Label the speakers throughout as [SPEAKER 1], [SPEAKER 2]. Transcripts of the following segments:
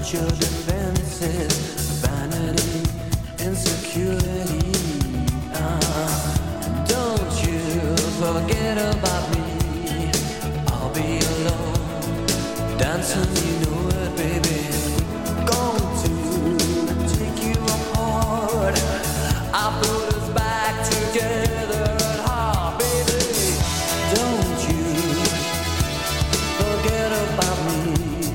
[SPEAKER 1] your defenses, vanity, insecurity. Don't you forget about me. I'll be alone, dancing, you know it, baby. Going to take you apart. I put us back together at heart, baby. Don't you forget about me.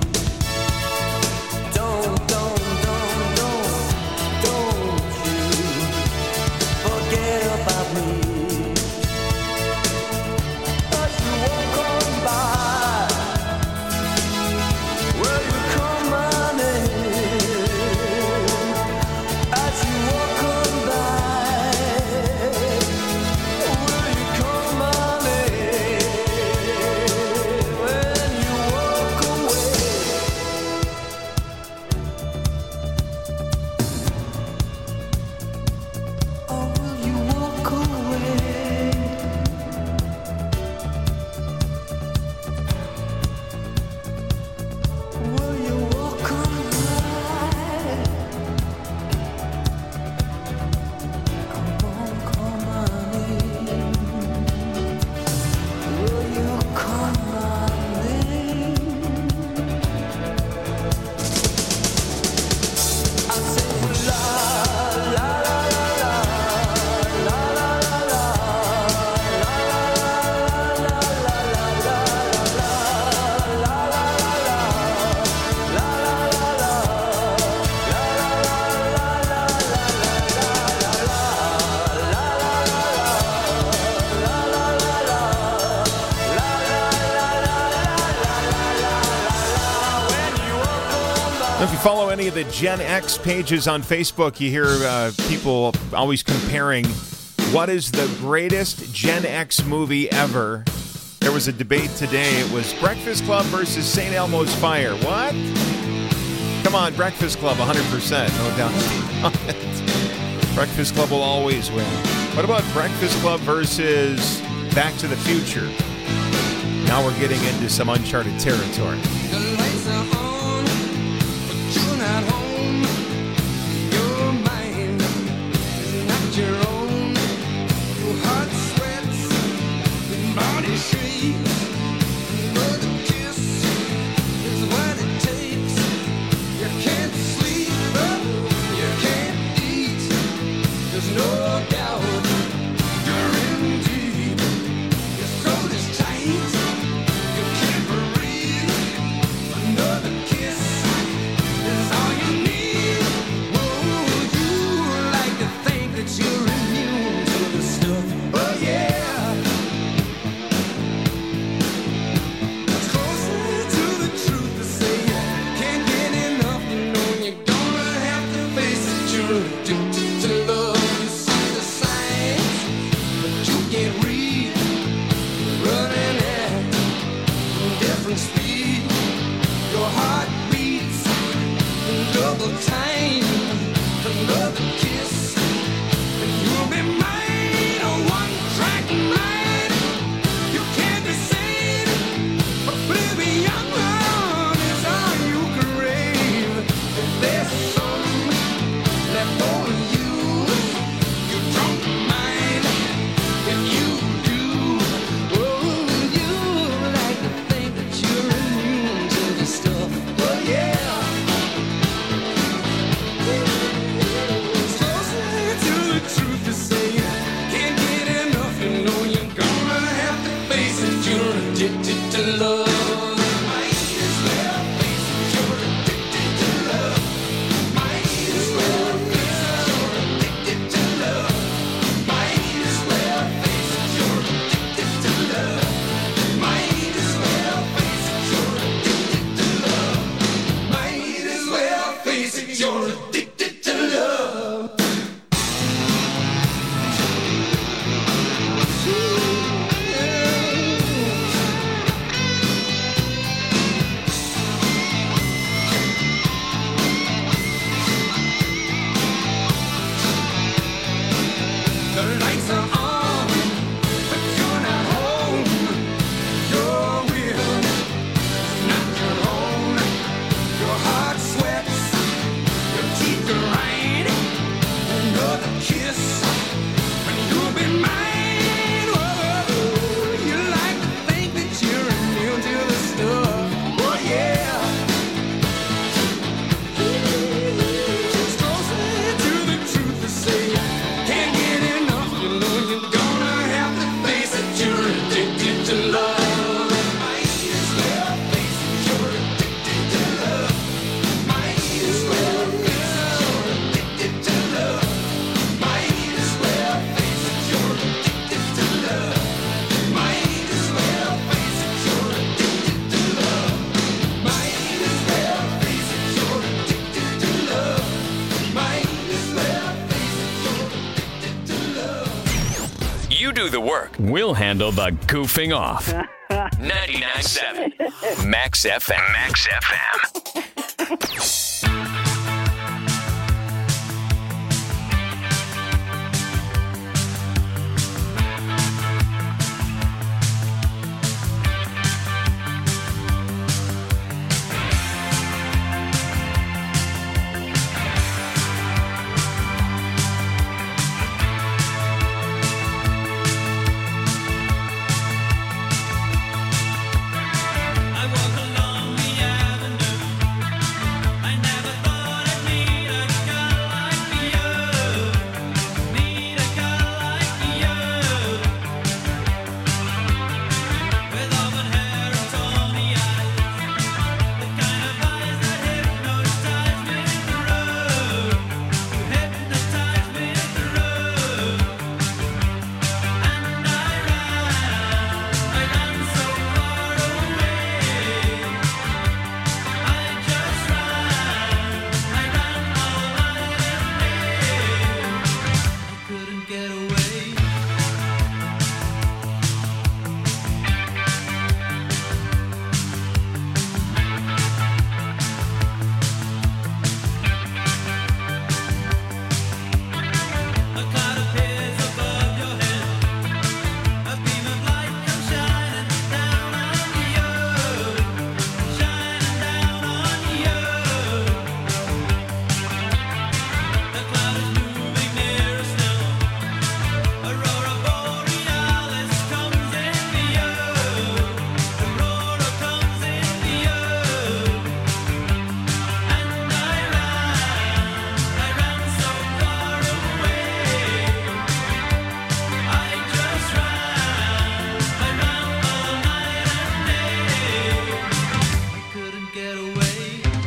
[SPEAKER 2] If you follow any of the Gen X pages on Facebook, you hear people always comparing what is the greatest Gen X movie ever. There was a debate today. It was Breakfast Club versus St. Elmo's Fire. What? Come on, Breakfast Club, 100%. No doubt. Breakfast Club will always win. What about Breakfast Club versus Back to the Future? Now we're getting into some uncharted territory.
[SPEAKER 1] The lights are on, but you're not home. Your mind is not your own. Your heart sweats, your body shakes. Another kiss is what it takes. You can't sleep, you can't eat. There's no doubt you're in deep. Your soul is tight. You can't breathe. Another kiss is all you need. Oh, you like to think that you're immune to the stuff. Oh yeah. It's closer to the truth to say you can't get enough. You know you're gonna have to face it. You're addicted to love. You see the signs, but you can't read. Running at different speed. Your heart beats in double time. Another kiss, and you'll be mine. A one-track mind. You can't be sane. Oblivion is all you crave. If there's some left over you, you drunk mind. If you do, oh, you like to think that you're immune to the stuff. Oh yeah.
[SPEAKER 3] work. We'll handle the goofing off. 99.7 Max FM. Max FM.
[SPEAKER 4] I walk along the avenue. I never thought I'd meet a girl like you. Meet a girl like you. With auburn hair and tawny eyes. The kind of eyes that hypnotize me through. You hypnotize me through. And I ran so far away. I just ran all night and day. I couldn't get away. A cloud appears above your head. A beam of light comes shining down on you. Shining down on you. The cloud is moving nearer still. Aurora borealis comes into you. Aurora comes into you. And I ran so far away. I just ran all night and day. I couldn't get away.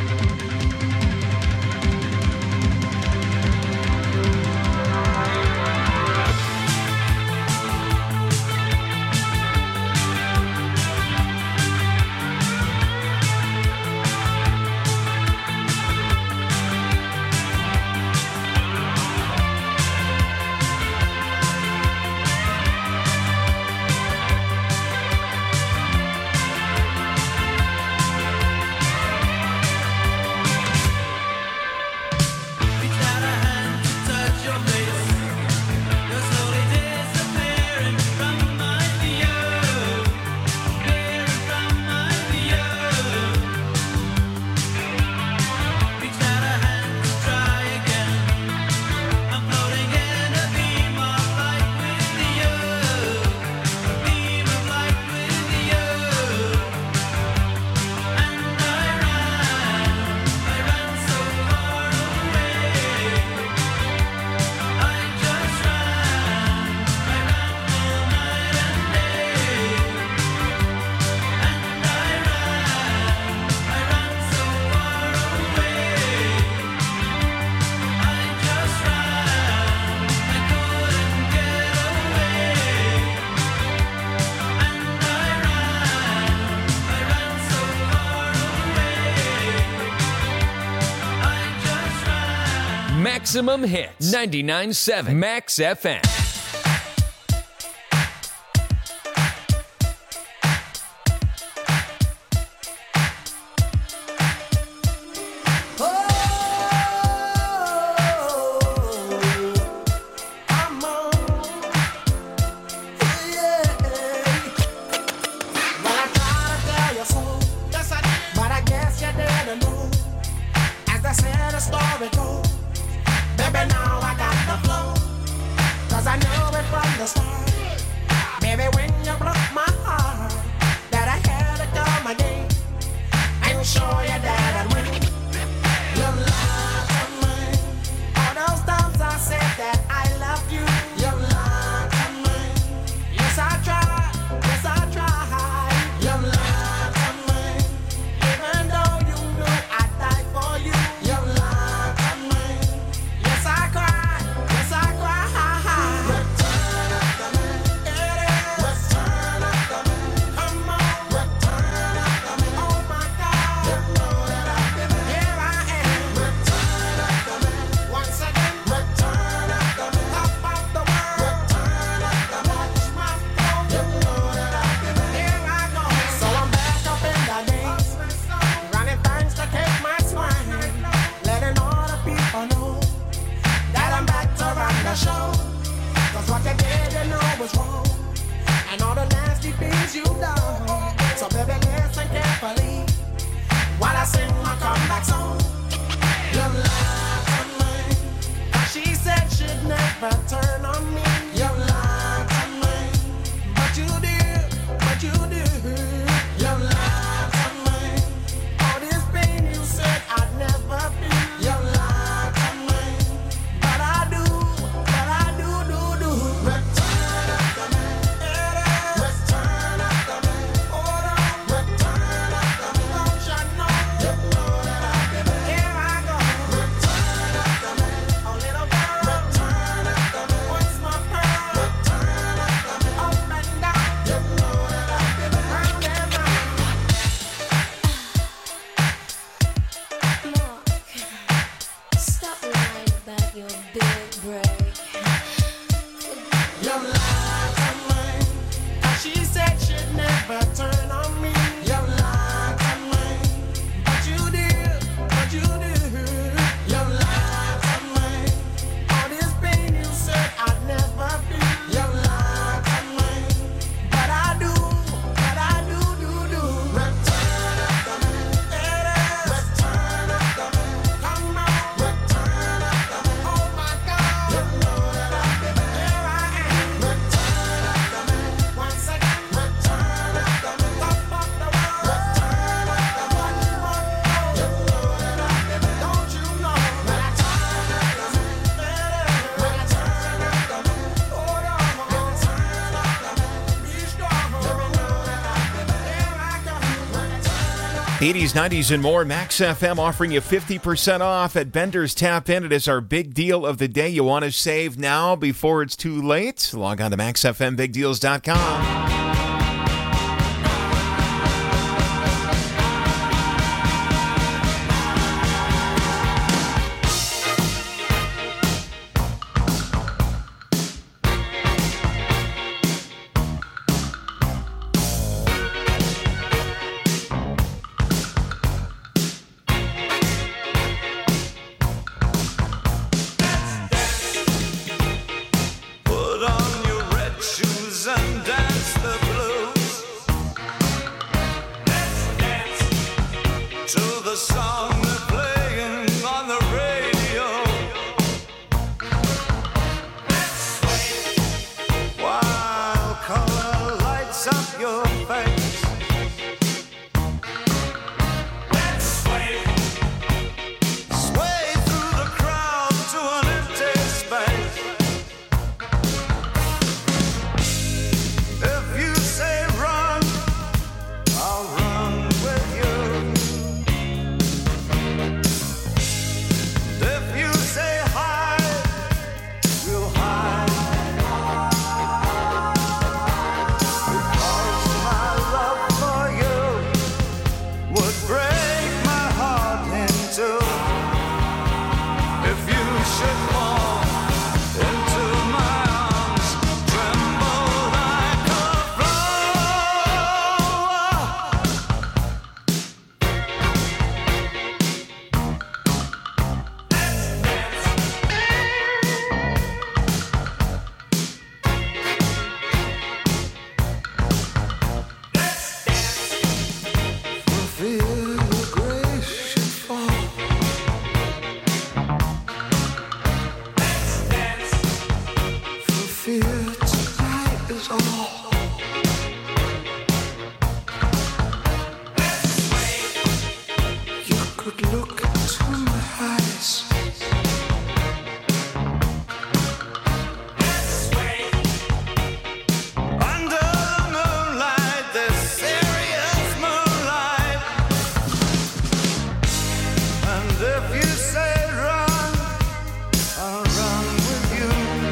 [SPEAKER 4] Reached out a hand to touch your face. You're slowly disappearing from my view. Disappearing from my view. Reached out a hand to try again. I'm floating in a beam of light with you. A beam of light with you. And I ran so far away. I just ran all night and day. And I ran so far away. I just ran, I couldn't get away. And I ran so far away. I just ran.
[SPEAKER 3] Maximum hits. 99.7 Max FM.
[SPEAKER 1] I'm on. Well, I tried to tell you so. Yes, I did. But I guess you didn't know. As I said, the story goes. Baby, now I got the flow. 'Cause I knew it from the start. Baby, when you broke my heart, that I had to come again and show you that I'd win. You lied to me. All those times I said that I loved you. You lied to me. Yes, I tried. Yes, I tried. You lied to me. Even though you knew I'd die for you. You lied to me. Yes, I cried. Yes, I cried. Return of the man. It is. Return
[SPEAKER 2] 80s, 90s, and more. Max FM offering you 50% off at Bender's Tap In. It is our big deal of the day. You want to save now before it's too late? Log on to maxfmbigdeals.com.
[SPEAKER 1] Put on your red shoes and dance the blues. Let's dance to the song they're playing on the radio. Let's sway while color lights up your face. Let's sway through the crowd to an empty space. If you say run, I'll run with you. If you say hide, we'll hide. Because my love for you would break my heart in two. If you should fall into my arms, tremble like a feel your grace should fall. For fear tonight is all. You could look into my eyes. Under the moonlight, this serious moonlight. And if you say run, I'll run with you.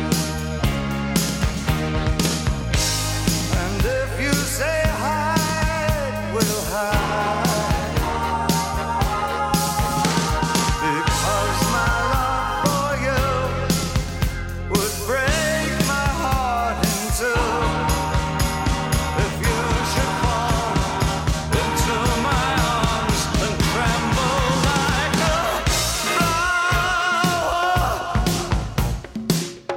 [SPEAKER 1] And if you say hide, we'll hide. Because my love for you would break my heart in two. If you should fall into my arms and tremble like a flower.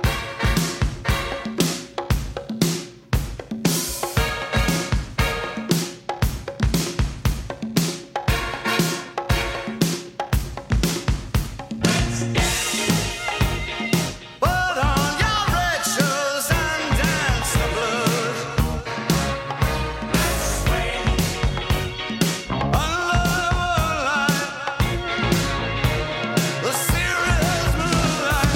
[SPEAKER 1] Put on your red shoes and dance the blues. Under the moonlight, the serious moonlight.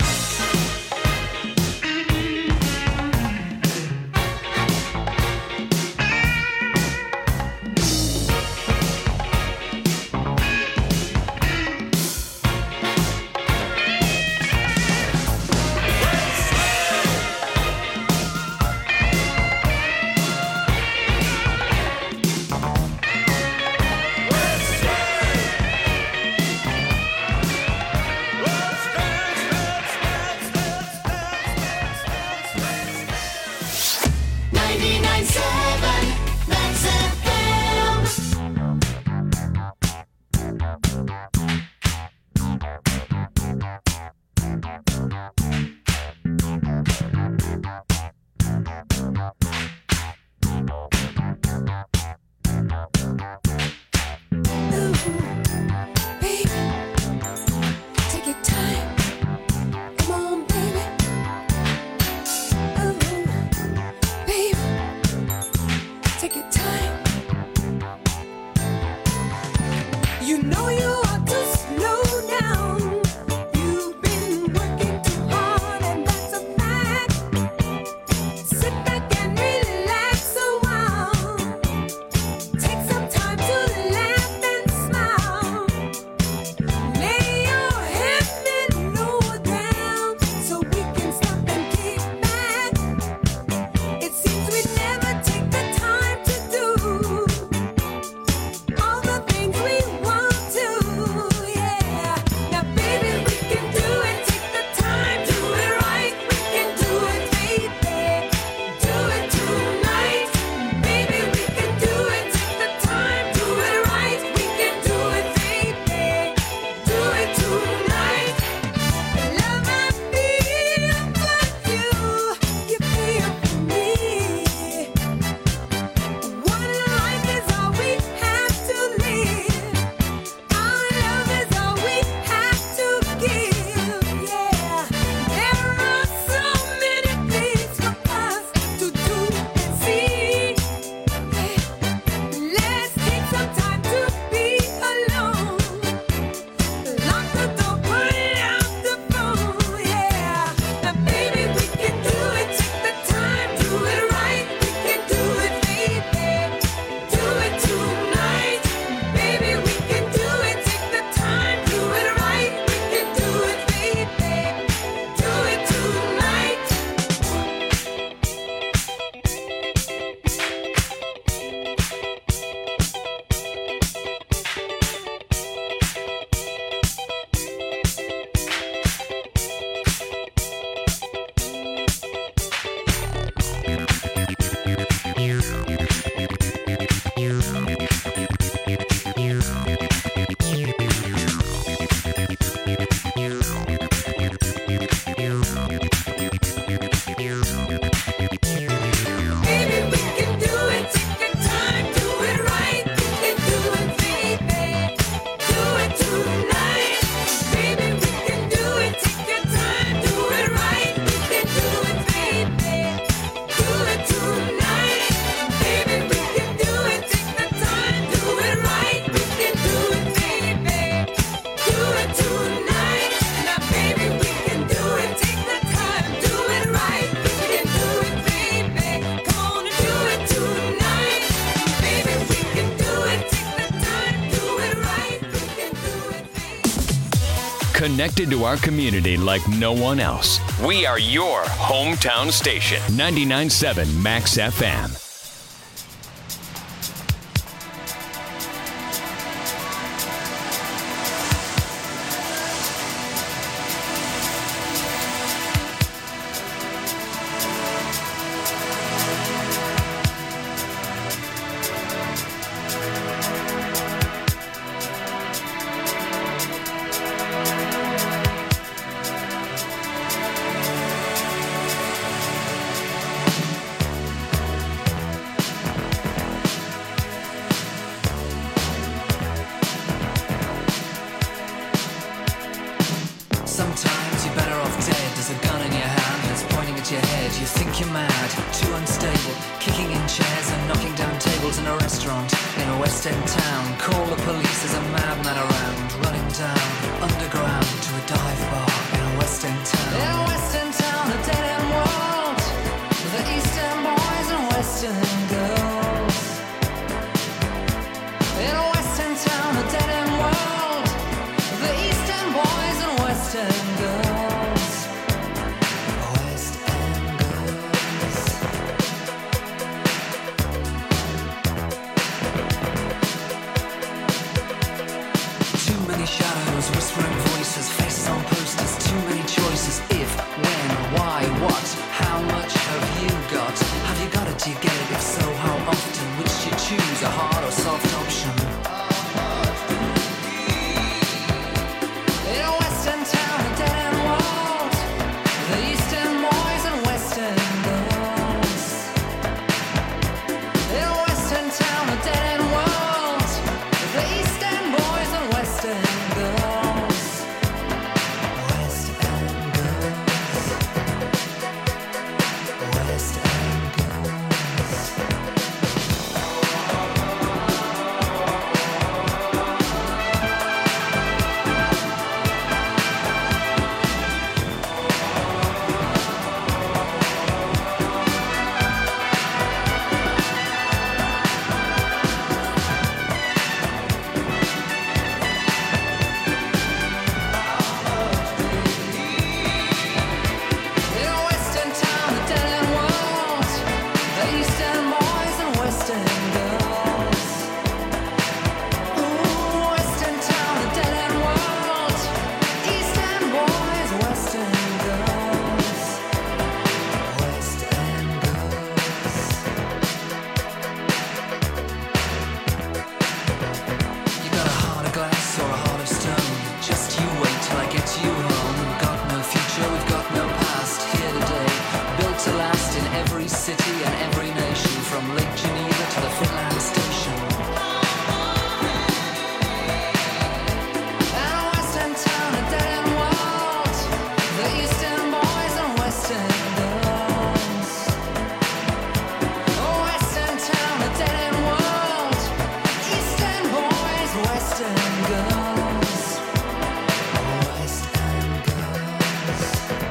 [SPEAKER 5] Take your time. Come on, baby. Ooh, baby. Take your time. You know you ought to slow down. You've been working too hard, and that's a fact. Sit back and relax a while. Take some time to laugh
[SPEAKER 3] Connected to our community like no one else. We are your hometown station. 99.7 Max FM.
[SPEAKER 6] Sometimes you're better off dead. There's a gun in your hand and it's pointing at your head. You think you're mad, too unstable, kicking in chairs and knocking down tables in a restaurant in a West End town. Call the police, there's a madman around, running down underground to a dive bar in a West End town. In a West End town, a dead end world, the East End boys and West End girls. In a West End town, a dead end world, the East End boys and West End girls. West End girls. Too many shadows, whispering voices, faces on posters, too many choices. If, when, why, what, how much have you got? Have you got it, do you get it? If so, how often? Which do you choose, a hard or soft option? In a West End town, a dead end world, the East End boys and West End girls. In a West End town, a dead end world, the East End boys and West End girls. West End girls. West End girls. In a West End town, a dead end world, the East End boys and West End girls. Ooh, West End town, a dead end world, East End boys, West End girls. West End girls. You got a heart of glass or a heart of stone. Just you wait till I get you home. We've got no future, we've got no past. Here today, built to last in every city and every nation, from Lake Geneva to the Finland station. And a West End town, a dead end world, the East End boys and West End girls. Oh, West End town, a dead end world, East End boys, West End girls. West End girls.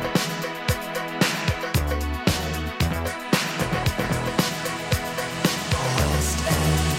[SPEAKER 6] West End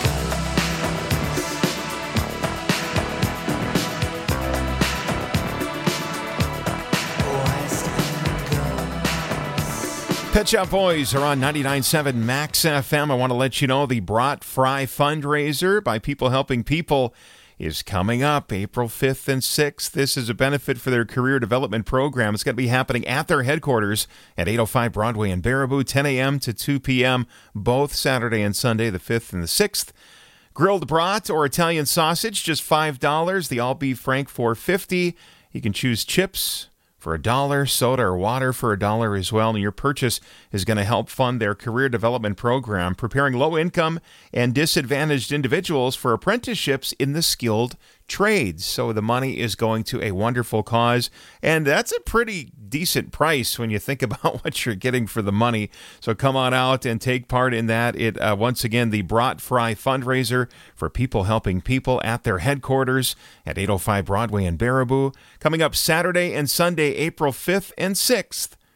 [SPEAKER 6] girls. West End girls.
[SPEAKER 2] Pet Shop Boys are on 99.7 Max FM. I want to let you know the Brat Fry fundraiser by People Helping People is coming up April 5th and 6th. This is a benefit for their career development program. It's going to be happening at their headquarters at 805 Broadway in Baraboo, 10 a.m. to 2 p.m., both Saturday and Sunday, the 5th and the 6th. Grilled brat or Italian sausage, just $5. The all-beef frank, $4.50. You can choose chips for $1, soda or water for $1 as well. And your purchase is going to help fund their career development program, preparing low-income and disadvantaged individuals for apprenticeships in the skilled trades. So the money is going to a wonderful cause, and that's a pretty decent price when you think about what you're getting for the money. So come on out and take part in that. It once again, the Brat Fry fundraiser for People Helping People at their headquarters at 805 Broadway in Baraboo, coming up Saturday and Sunday, April 5th and 6th.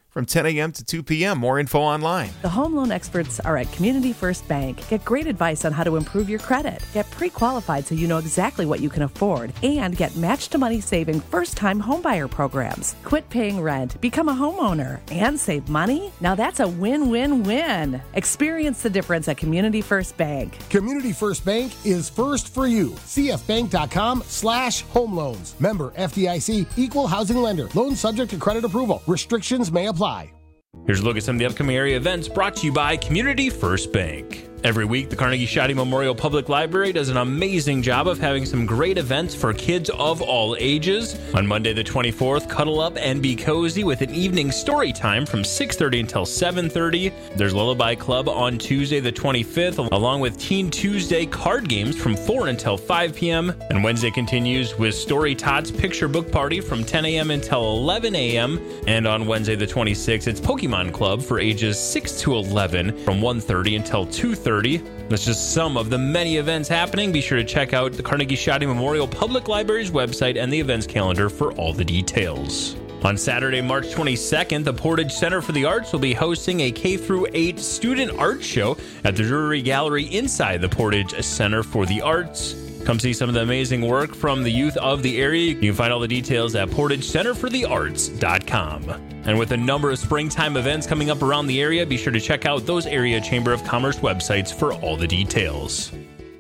[SPEAKER 2] from 10 a.m. to 2 p.m. More info online.
[SPEAKER 7] The home loan experts are at Community First Bank. Get great advice on how to improve your credit. Get pre-qualified so you know exactly what you can afford. And get match-to-money saving first-time homebuyer programs. Quit paying rent, become a homeowner, and save money? Now that's a win-win-win. Experience the difference at Community First Bank.
[SPEAKER 8] Community First Bank is first for you. cfbank.com/home loans. Member FDIC, equal housing lender. Loans subject to credit approval. Restrictions may apply.
[SPEAKER 9] Here's a look at some of the upcoming area events brought to you by Community First Bank. Every week, the Carnegie Shoddy Memorial Public Library does an amazing job of having some great events for kids of all ages. On Monday the 24th, cuddle up and be cozy with an evening story time from 6:30 until 7:30. There's Lullaby Club on Tuesday the 25th, along with Teen Tuesday card games from 4 until 5 p.m. And Wednesday continues with Story Tots Picture Book Party from 10 a.m. until 11 a.m. And on Wednesday the 26th, it's Pokemon Club for ages 6 to 11 from 1:30 until 2:30. That's just some of the many events happening. Be sure to check out the Carnegie Shoddy Memorial Public Library's website and the events calendar for all the details. On Saturday, March 22nd, the Portage Center for the Arts will be hosting a K-8 student art show at the Drury Gallery inside the Portage Center for the Arts. Come see some of the amazing work from the youth of the area. You can find all the details at portagecenterforthearts.com. And with a number of springtime events coming up around the area, be sure to check out those area Chamber of Commerce websites for all the details.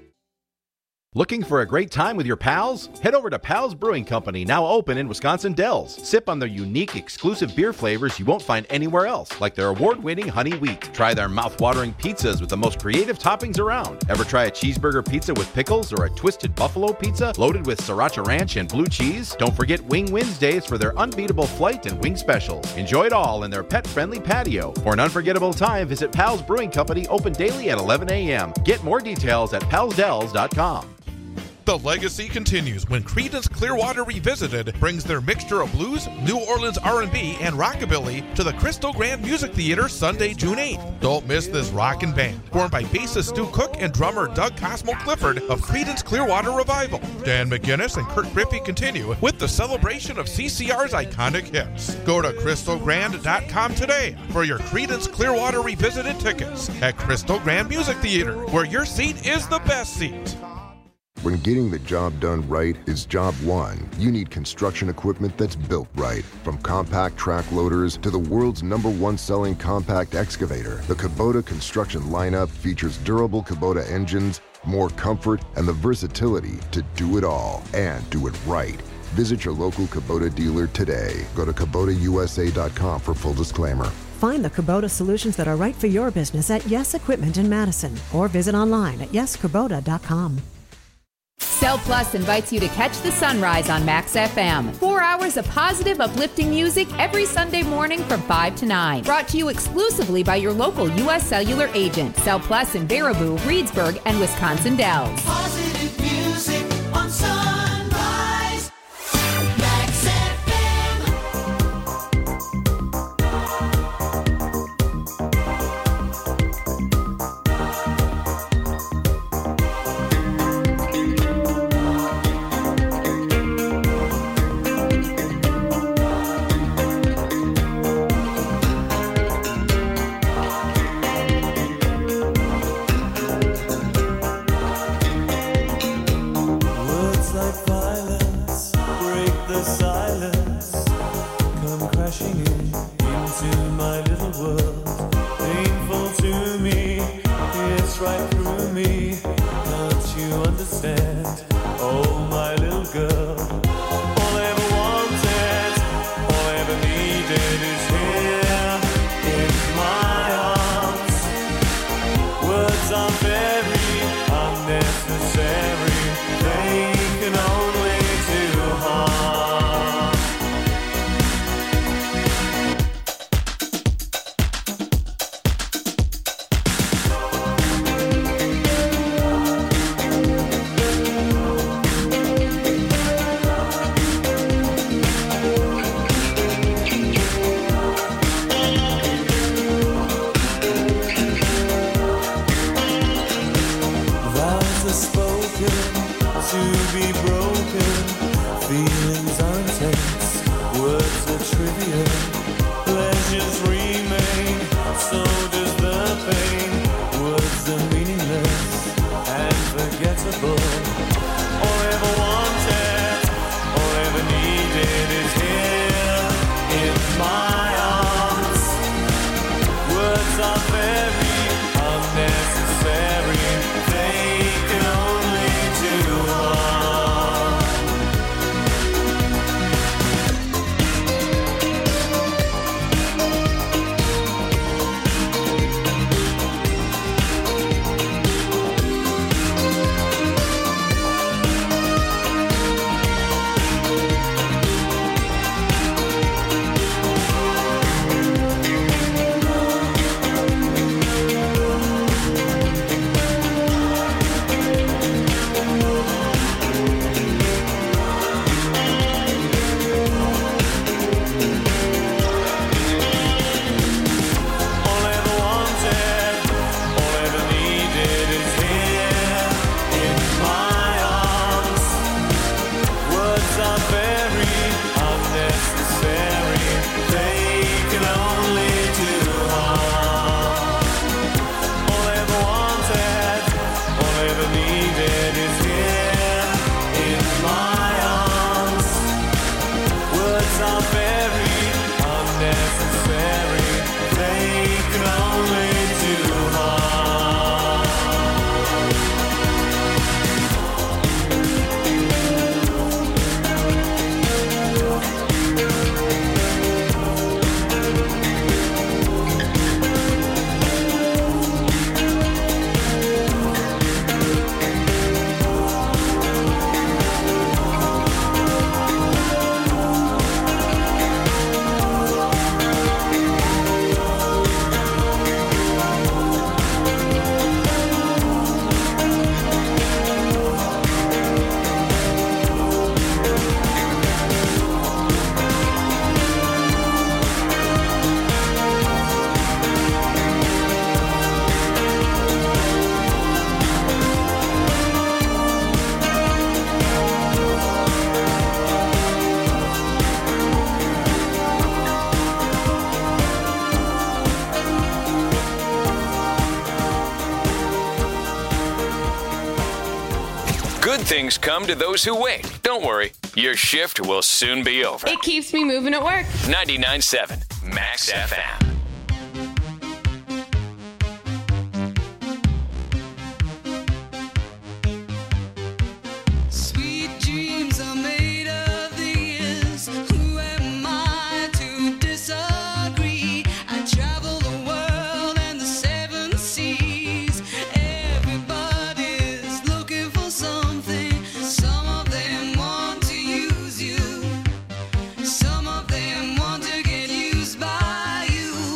[SPEAKER 10] Looking for a great time with your pals? Head over to Pals Brewing Company, now open in Wisconsin Dells. Sip on their unique, exclusive beer flavors you won't find anywhere else, like their award-winning honey wheat. Try their mouth-watering pizzas with the most creative toppings around. Ever try a cheeseburger pizza with pickles or a twisted buffalo pizza loaded with sriracha ranch and blue cheese? Don't forget Wing Wednesdays for their unbeatable flight and wing specials. Enjoy it all in their pet-friendly patio. For an unforgettable time, visit Pals Brewing Company, open daily at 11 a.m. Get more details at palsdells.com.
[SPEAKER 11] The legacy continues when Creedence Clearwater Revisited brings their mixture of blues, New Orleans R&B, and rockabilly to the Crystal Grand Music Theater Sunday, June 8th. Don't miss this rockin' band, formed by bassist Stu Cook and drummer Doug Cosmo Clifford of Creedence Clearwater Revival. Dan McGinnis and Kurt Griffey continue with the celebration of CCR's iconic hits. Go to crystalgrand.com today for your Creedence Clearwater Revisited tickets at Crystal Grand Music Theater, where your seat is the best seat.
[SPEAKER 12] When getting the job done right is job one, you need construction equipment that's built right. From compact track loaders to the world's #1 selling compact excavator, the Kubota construction lineup features durable Kubota engines, more comfort, and the versatility to do it all and do it right. Visit your local Kubota dealer today. Go to KubotaUSA.com for full disclaimer.
[SPEAKER 13] Find the Kubota solutions that are right for your business at Yes Equipment in Madison or visit online at yeskubota.com.
[SPEAKER 14] Cell Plus invites you to catch the sunrise on Max FM. 4 hours of positive, uplifting music every Sunday morning from 5 to 9. Brought to you exclusively by your local U.S. Cellular agent. Cell Plus in Baraboo, Reedsburg, and Wisconsin Dells.
[SPEAKER 1] Positive music on Sunrise. Max FM.
[SPEAKER 4] Words like violence break the silence, come crashing into my little world. Painful to me, it's right through me. Can't you understand? Oh, my little girl. All I ever wanted, all I ever needed is here in my arms. Words are very unnecessary. They can only do harm. Vows are spoken to be broken. Feelings are intense. Words are trivial.
[SPEAKER 1] pleasures remain, so does the pain. Words are meaningless and forgettable. All I ever wanted, all I ever needed is here in my arms. Words are very unnecessary, they can only do harm. All I ever wanted, all I ever needed is here in my arms. Words are very unnecessary, they can only do harm. All I ever wanted, all I ever needed is here in my arms. Words are very unnecessary, they can only do harm.
[SPEAKER 3] Good things come to those who wait. Don't worry, your shift will soon be over.
[SPEAKER 15] It keeps me moving at work.
[SPEAKER 3] 99.7 Max FM.
[SPEAKER 4] Sweet dreams are made of these. Who am I to disagree? I travel the world and the seven seas. Everybody's looking for something. Some of them want to use you. Some of them want to get used by you.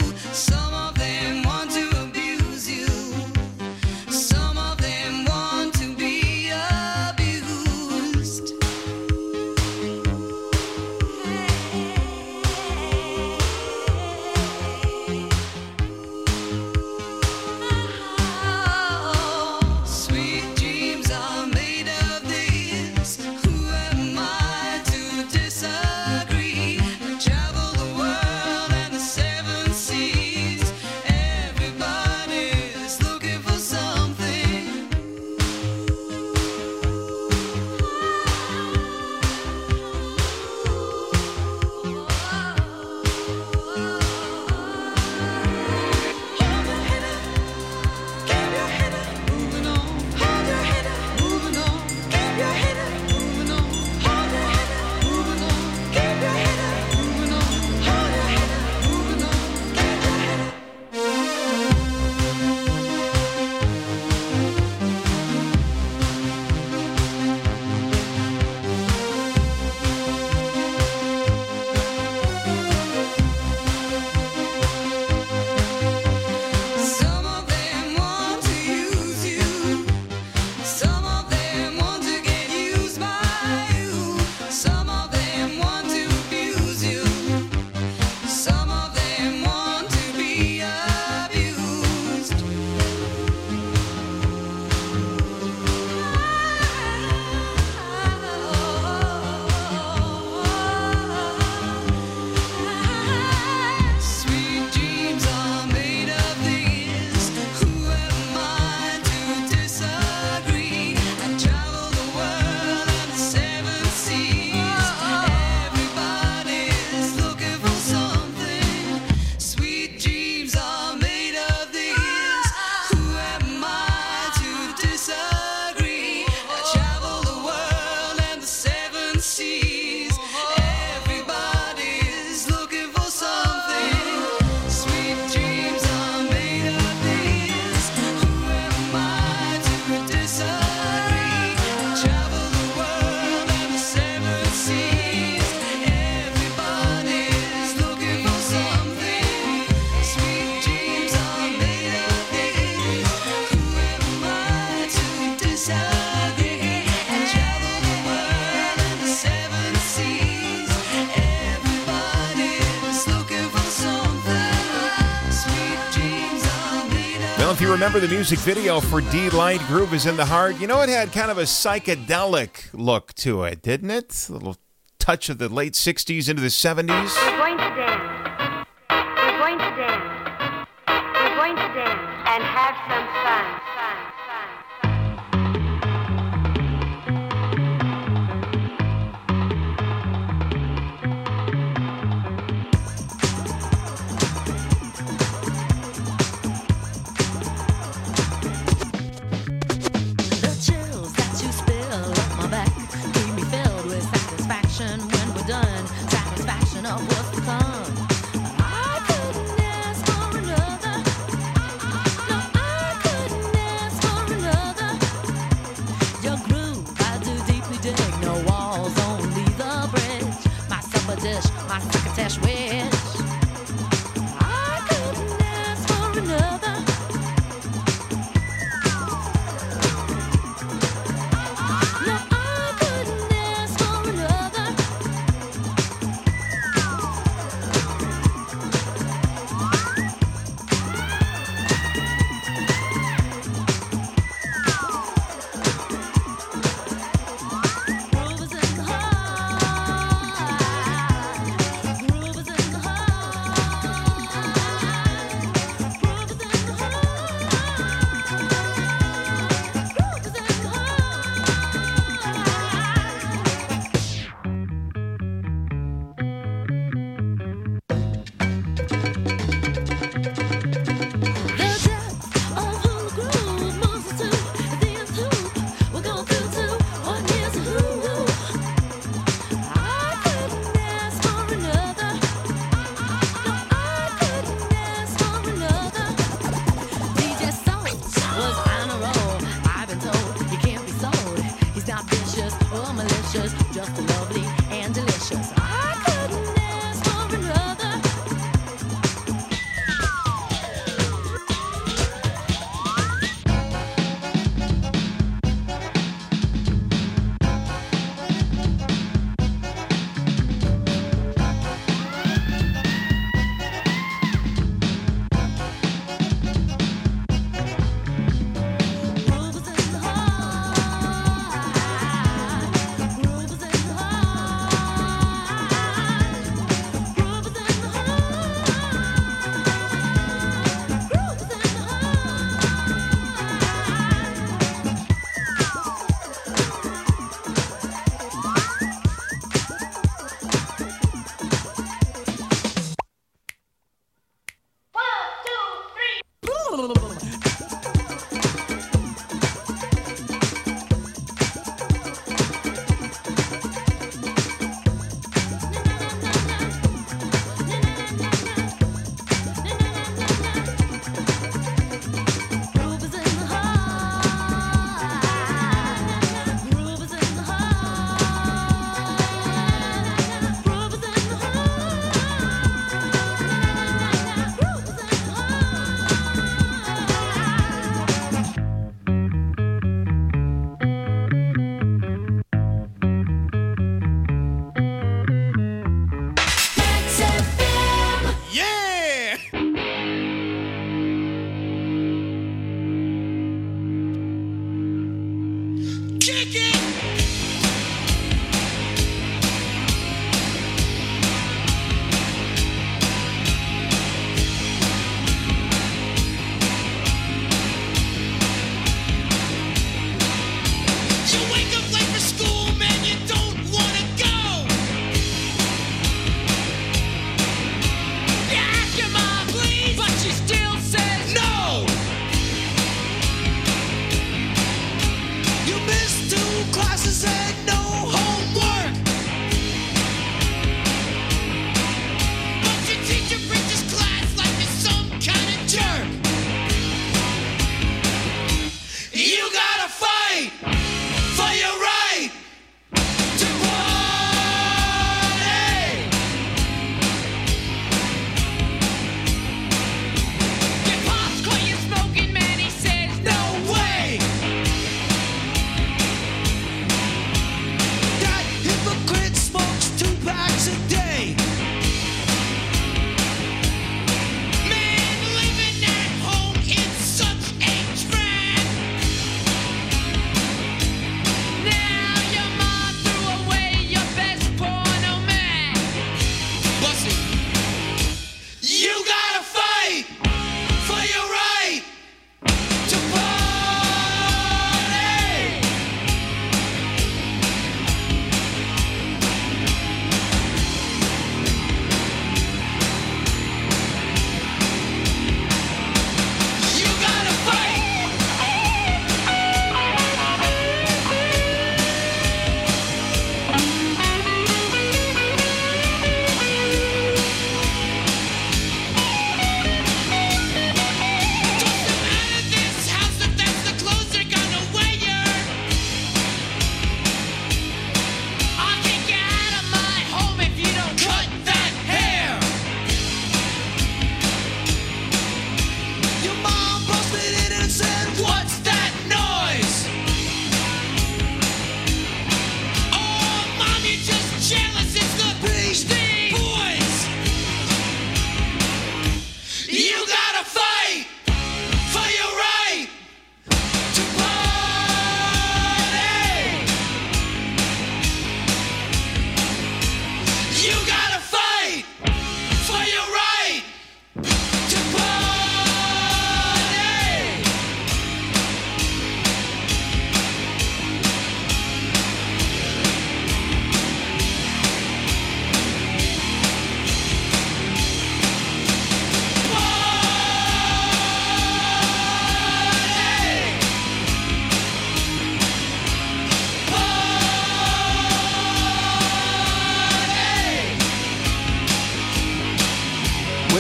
[SPEAKER 2] you remember the music video for D-Light, Groove is in the Heart, you know it had kind of a psychedelic look to it, didn't it? A little touch of the late 60s into the 70s.
[SPEAKER 15] We're going to dance. We're going to dance. We're going to dance and have some fun.
[SPEAKER 16] The chills that you spill up my back keep me filled with satisfaction when we're done. Satisfaction of what's to come. I couldn't ask for another. No, I couldn't ask for another. Your groove, I do deeply dig. No walls, only the bridge. My supper dish, my crocketesh wish. I couldn't ask for another. No, I couldn't ask for another. Groove is in the heart. Groove is in the heart.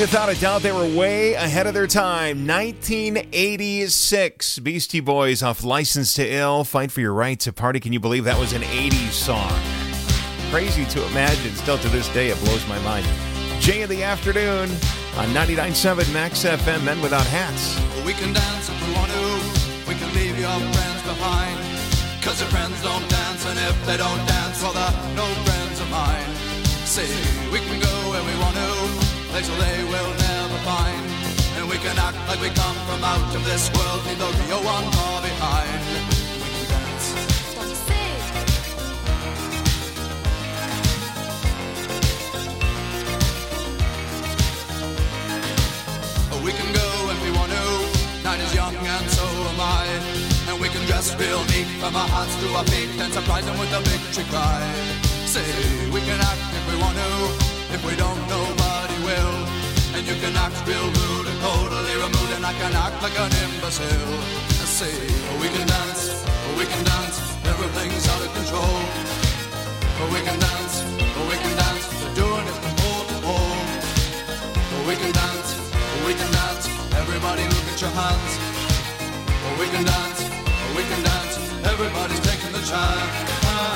[SPEAKER 2] Without a doubt, they were way ahead of their time. 1986, Beastie Boys off License to Ill, Fight for Your Right to Party. Can you believe that was an 80s song? Crazy to imagine. Still to this day, it blows my mind. Jay of the Afternoon on 99.7 Max FM, Men Without Hats.
[SPEAKER 1] We can dance if we want to. We can leave your friends behind. Cause your friends don't dance, and if they don't dance, well, they're no friends of mine. See, we can go where we want to, place where they will never find. And we can act like we come from out of this world, leave the real one far behind. We can dance. Don't you see? We can go when we want to. Night is young and so am I. And we can dress real neat from our hearts to our feet and surprise them with a victory cry. Say, we can act if we want to. If we don't, nobody will. And you can act real rude and totally removed, and I can act like an imbecile. Say, we can dance, everything's out of control. We can dance, we're doing it from pole to pole. We can dance, everybody look at your hands. We can dance, everybody's taking the chance.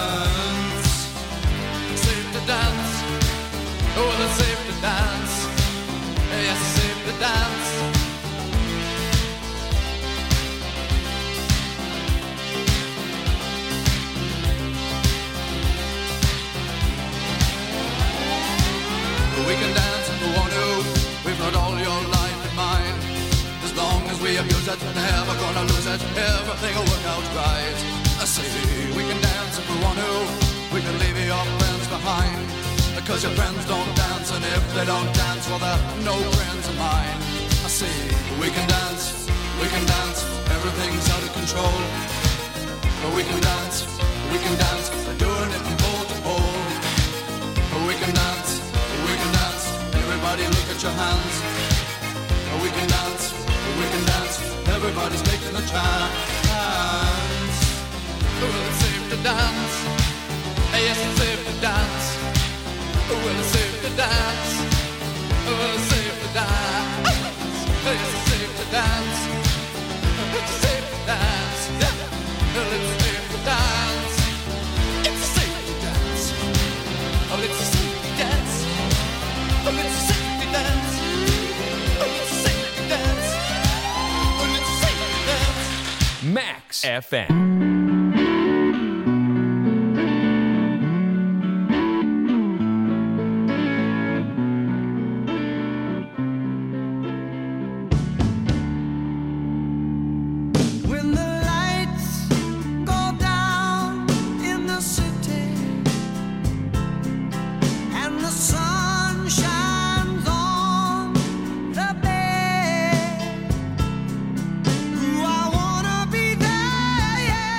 [SPEAKER 1] Safe to dance, oh, it's safe to dance. Yes, it's safe to dance. We can dance if we want to. We've got all your life in mind. As long as we abuse it, never gonna lose it. Everything will work out right. I say we can dance if we want to. We can leave your friends behind. Because your friends don't dance, and if they don't dance, well, they're no friends of mine. I say we can dance, everything's out of control. But we can dance, we're doing it from pole to pole. We can dance, everybody look at your hands. We can dance, everybody's taking a chance. Well, it's safe to dance, yes, it's safe to dance. Well, it's safe to dance, well, it's safe to dance. Yes, it's safe to dance, it's safe to dance. Well, it's safe to dance, it's safe to dance. Oh, it's safe to dance. Oh, it's safe to dance. Oh, it's safe to dance. Oh, it's safe to dance.
[SPEAKER 3] Max FM.
[SPEAKER 1] When the lights go down in the city and the sun shines on the bay, ooh, I wanna be there, yeah.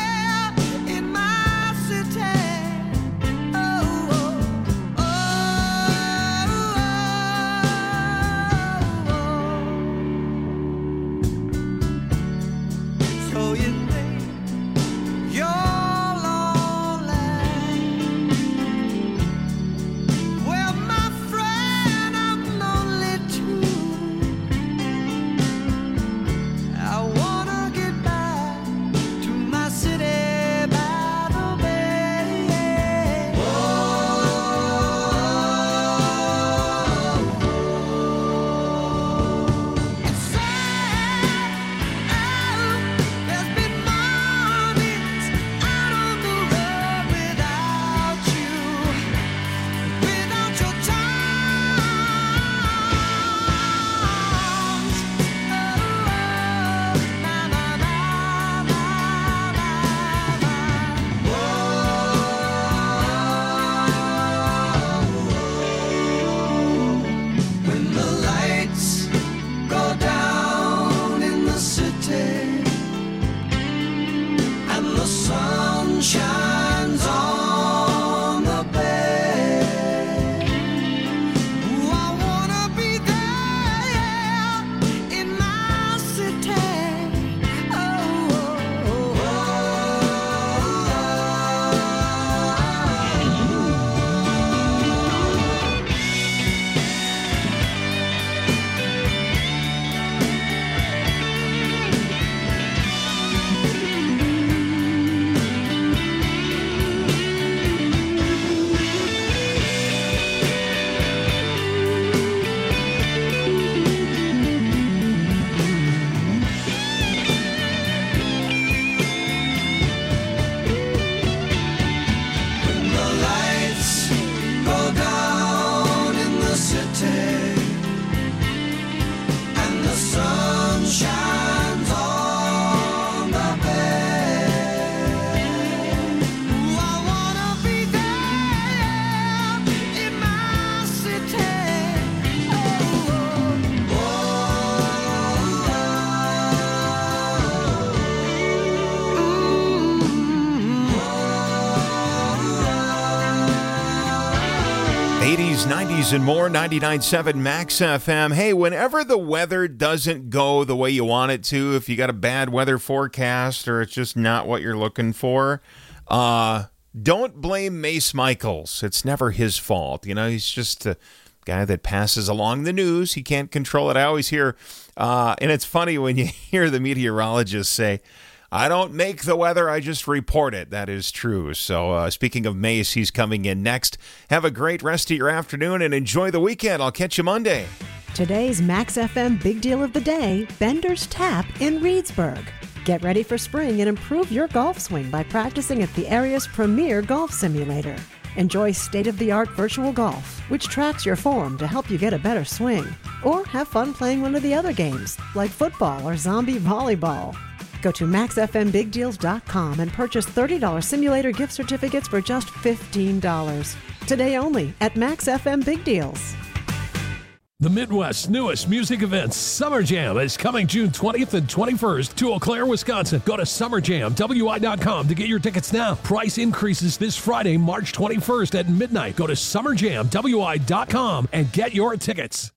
[SPEAKER 2] 80s, 90s, and more, 99.7 Max FM. Hey, whenever the weather doesn't go the way you want it to, if you got a bad weather forecast or it's just not what you're looking for, don't blame Mace Michaels. It's never his fault. You know, he's just a guy that passes along the news. He can't control it. I always hear, and it's funny when you hear the meteorologists say, I don't make the weather, I just report it. That is true. So speaking of Mace, he's coming in next. Have a great rest of your afternoon and enjoy the weekend. I'll catch you Monday.
[SPEAKER 13] Today's Max FM Big Deal of the Day, Bender's Tap in Reedsburg. Get ready for spring and improve your golf swing by practicing at the area's premier golf simulator. Enjoy state-of-the-art virtual golf, which tracks your form to help you get a better swing. Or have fun playing one of the other games, like football or zombie volleyball. Go to maxfmbigdeals.com and purchase $30 simulator gift certificates for just $15. Today only at Max FM Big Deals.
[SPEAKER 17] The Midwest's newest music event, Summer Jam, is coming June 20th and 21st to Eau Claire, Wisconsin. Go to summerjamwi.com to get your tickets now. Price increases this Friday, March 21st at midnight. Go to summerjamwi.com and get your tickets.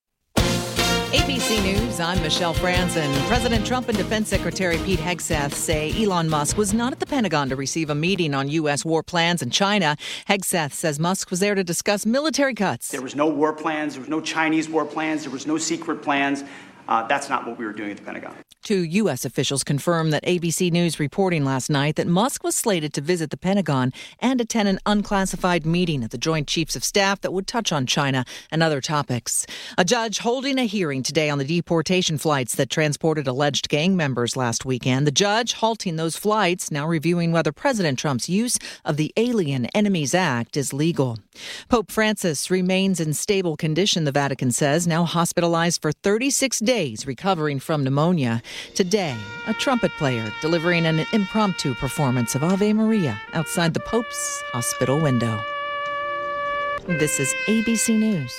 [SPEAKER 18] ABC News, I'm Michelle Franzen. President Trump and Defense Secretary Pete Hegseth say Elon Musk was not at the Pentagon to receive a meeting on U.S. war plans in China. Hegseth says Musk was there to discuss military cuts.
[SPEAKER 19] There was no war plans. There was no Chinese war plans. There was no secret plans. That's not what we were doing at the Pentagon.
[SPEAKER 18] Two U.S. officials confirmed that ABC News reporting last night that Musk was slated to visit the Pentagon and attend an unclassified meeting at the Joint Chiefs of Staff that would touch on China and other topics. A judge holding a hearing today on the deportation flights that transported alleged gang members last weekend. The judge halting those flights, now reviewing whether President Trump's use of the Alien Enemies Act is legal. Pope Francis remains in stable condition, the Vatican says, now hospitalized for 36 days, recovering from pneumonia. Today, a trumpet player delivering an impromptu performance of Ave Maria outside the Pope's hospital window. This is ABC News.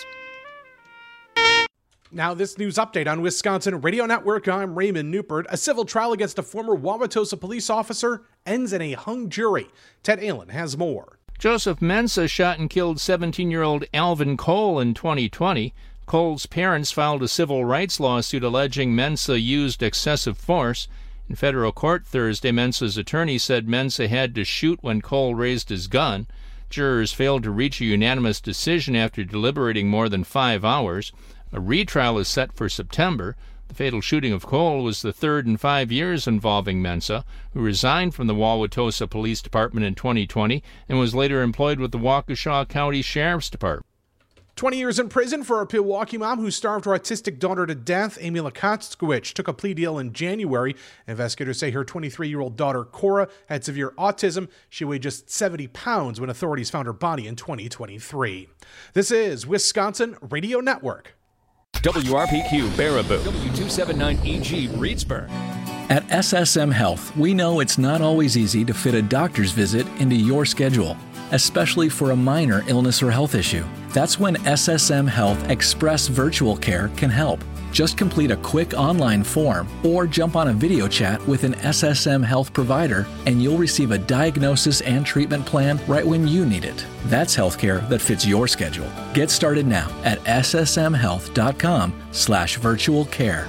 [SPEAKER 20] Now, this news update on Wisconsin Radio Network. I'm Raymond Newport. A civil trial against a former Wauwatosa police officer ends in a hung jury. Ted Allen has more.
[SPEAKER 21] Joseph Mensah shot and killed 17-year-old Alvin Cole in 2020. Cole's parents filed a civil rights lawsuit alleging Mensah used excessive force. In federal court Thursday, Mensah's attorney said Mensah had to shoot when Cole raised his gun. Jurors failed to reach a unanimous decision after deliberating more than 5 hours. A retrial is set for September. The fatal shooting of Cole was the third in 5 years involving Mensah, who resigned from the Wauwatosa Police Department in 2020 and was later employed with the Waukesha County Sheriff's Department.
[SPEAKER 20] 20 years in prison for a Pewaukee mom who starved her autistic daughter to death. Amy Lakatskwich took a plea deal in January. Investigators say her 23-year-old daughter, Cora, had severe autism. She weighed just 70 pounds when authorities found her body in 2023. This is Wisconsin Radio Network.
[SPEAKER 3] WRPQ Baraboo, W279EG Reedsburg.
[SPEAKER 22] At SSM Health, we know it's not always easy to fit a doctor's visit into your schedule, especially for a minor illness or health issue. That's when SSM Health Express Virtual Care can help. Just complete a quick online form or jump on a video chat with an SSM Health provider and you'll receive a diagnosis and treatment plan right when you need it. That's healthcare that fits your schedule. Get started now at ssmhealth.com/virtual care.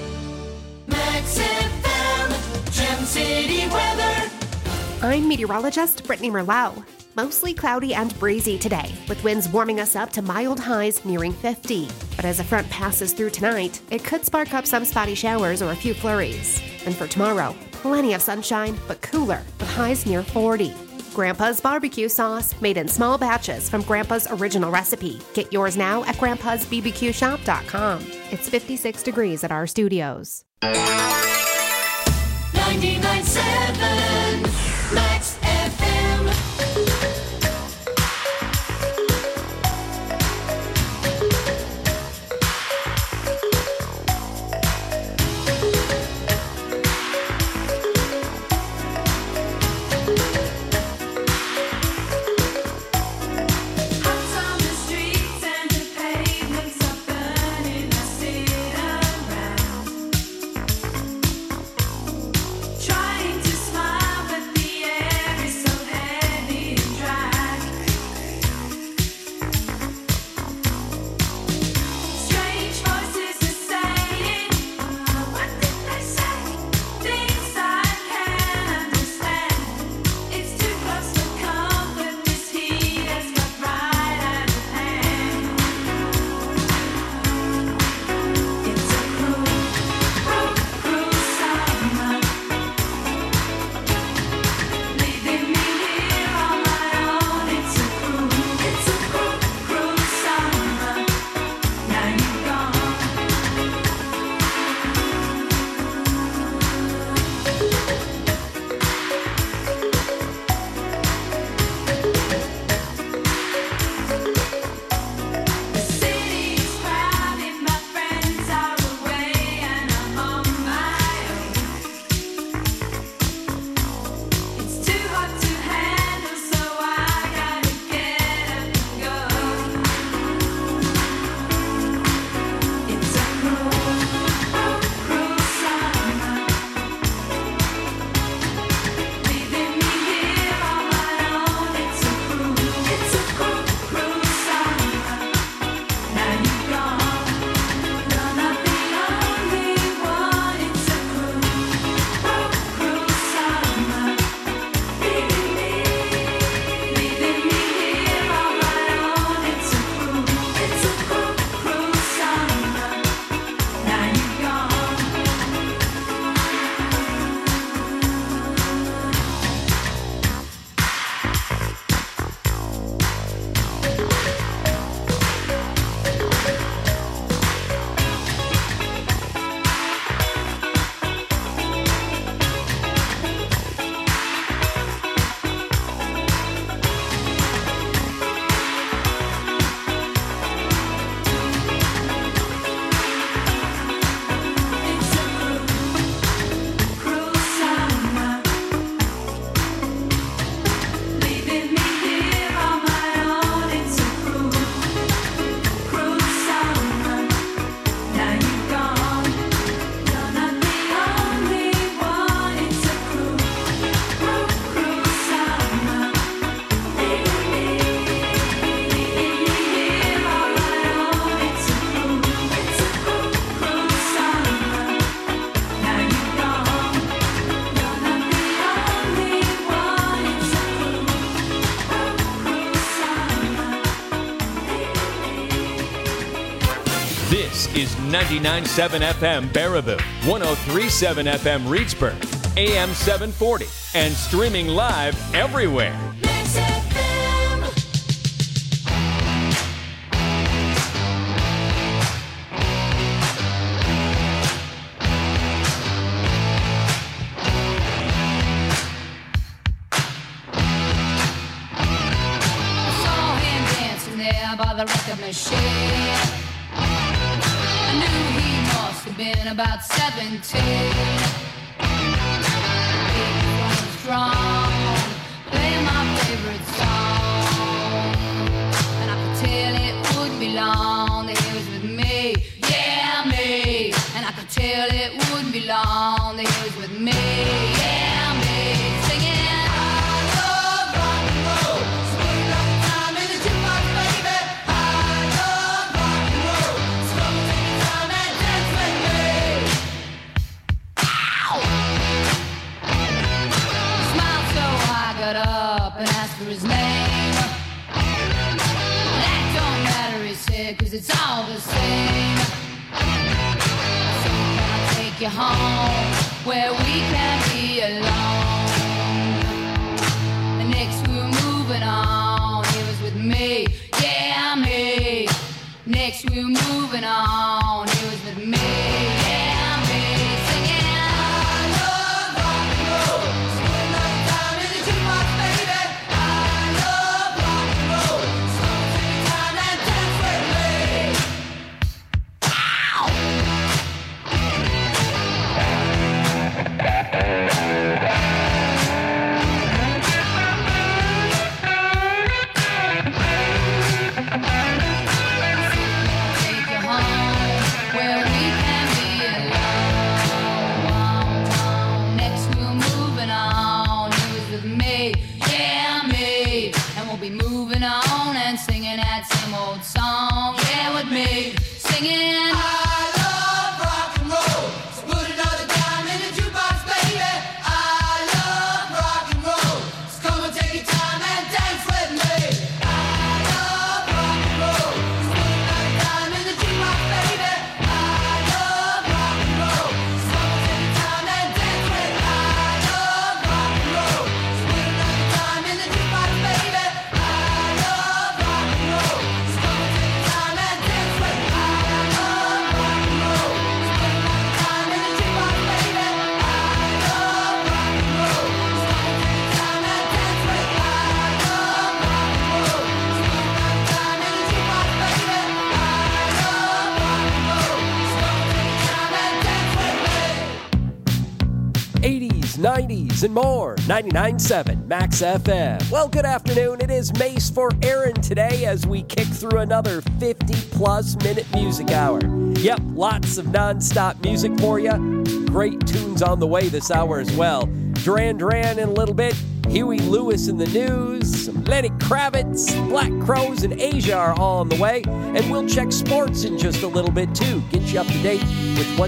[SPEAKER 23] Max FM, Gem City weather.
[SPEAKER 24] I'm meteorologist Brittany Merlot. Mostly cloudy and breezy today, with winds warming us up to mild highs nearing 50. But as a front passes through tonight, it could spark up some spotty showers or a few flurries. And for tomorrow, plenty of sunshine, but cooler, with highs near 40. Grandpa's barbecue sauce, made in small batches from Grandpa's original recipe. Get yours now at grandpa'sbbqshop.com. It's 56 degrees at our studios.
[SPEAKER 23] 99.7 Max FM. Trying to smile.
[SPEAKER 3] This is 99.7 FM Baraboo, 103.7 FM Reedsburg, AM 740, and streaming live everywhere.
[SPEAKER 23] Max FM.
[SPEAKER 16] I saw him dancing there by the record machine. I knew he must have been about 17. He was strong, playing my favorite song. And I could tell it wouldn't be long that he was with me, yeah, me. And I could tell it wouldn't be long that he was with me, yeah, me. Singing, I love rock and roll. Spend enough time in the jukebox, baby. I love rock and roll. So take your time and dance with me. Ow! He smiled so I got up and asked for his name. That don't matter, he said, 'cause it's all the same. So can I take you home where we can be alone? And next we were moving on. He was with me, yeah, me. Next we were moving on. He was with me, yeah, me. Singing, I love rock and roll. Spend enough time in the jukebox, baby. I love rock and roll. So take your time and dance with me. Ow! Take you home where we can be alone. Next we're moving on. He was with me, yeah, me. And we'll be moving on and singing that same old song, yeah, with me. Singing, I love rock and roll. So put another dime in the jukebox, baby. I love rock and roll. So come and take your time and dance with me. I love rock and roll. So put another dime in the jukebox, baby. I love rock and roll. So come and take your time and dance with me. I love rock and roll. So put another dime in the jukebox, baby. I love rock and roll. So come and take your time and dance with me. I love rock and roll. So put another dime in the jukebox, baby. I love rock and roll. So come and take your time and dance with me. I love rock and roll. So put another dime in the jukebox, baby. I love rock and roll. So come and take your time and dance with me.
[SPEAKER 5] 80s, 90s, and more. 99.7 Max FM. Well, good afternoon. It is Mace for Aaron today as we kick through another 50-plus minute music hour. Yep, lots of non-stop music for you. Great tunes on the way this hour as well. Duran Duran in a little bit. Huey Lewis in the news. Some Lenny Kravitz, Black Crowes, and Asia are all on the way. And we'll check sports in just a little bit, too. Get you up to date with what's